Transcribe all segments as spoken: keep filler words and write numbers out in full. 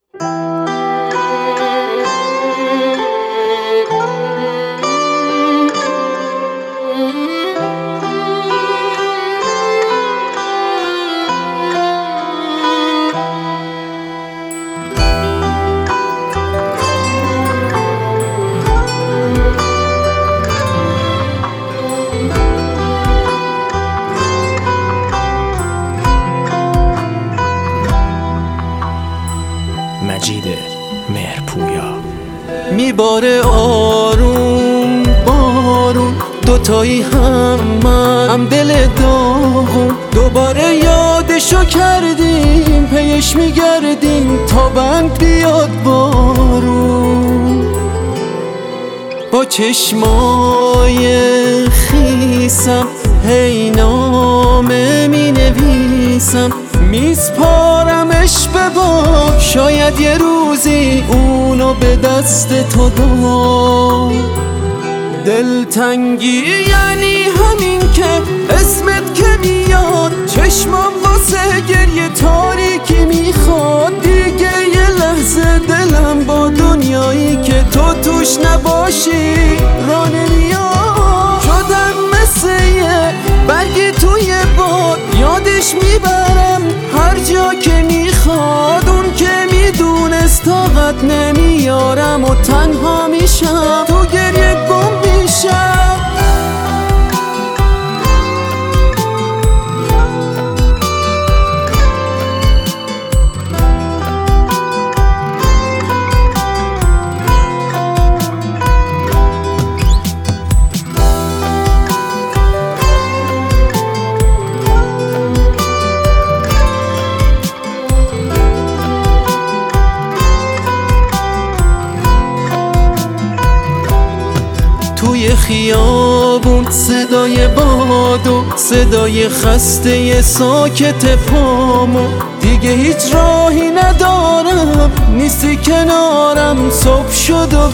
مجید مهرپویا. میباره آروم بارون، دوتایی هم من هم دل داغون. دوباره یادشو کردیم، پیش میگردیم تا بند بیاد بارون. با چشمای خیسم هی نامه می نویسم، میسپارمش به باد، شاید یه روزی اونو به دست تو داد. دلتنگی یعنی همین که اسمت که میاد، چشمم واسه گریه تاریکی میخواد. دیگه یه لحظه دلم با دنیایی که تو توش نباشی را نمیاد. شدم مثل یه برگی توی باد، یادش میبرم هر جا که میخواد. اون که میدونست طاقت نمیارم و تنها میشم، تو گریه گم میشم. توی خیابون صدای باد و صدای خسته ساکت پامو، دیگه هیچ راهی ندارم، نیستی کنارم، صبح شد و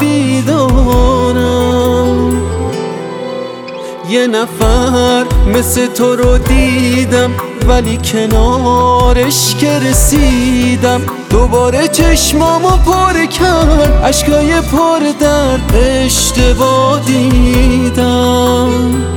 بیدارم. یه نفر مثل تو رو دیدم، ولی کنارش که رسیدم دوباره چشمامو پر کرد، اشکای پر درد اشتباه دیدم.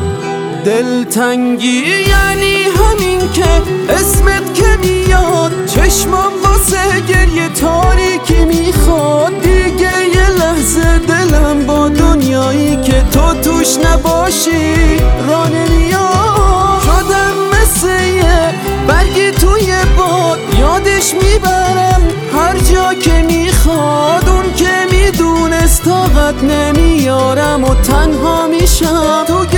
دلتنگی یعنی همین که اسمت که میاد، چشمام واسه گریه تاریکی میخواد. دیگه یه لحظه دلم با دنیایی که تو توش نباشی را نمیاد. شدم مثل یه برگی توی باد، یادش میبرم هر جا که میخواد. اون که میدونست طاقت نمیارم و تنها میشم، تو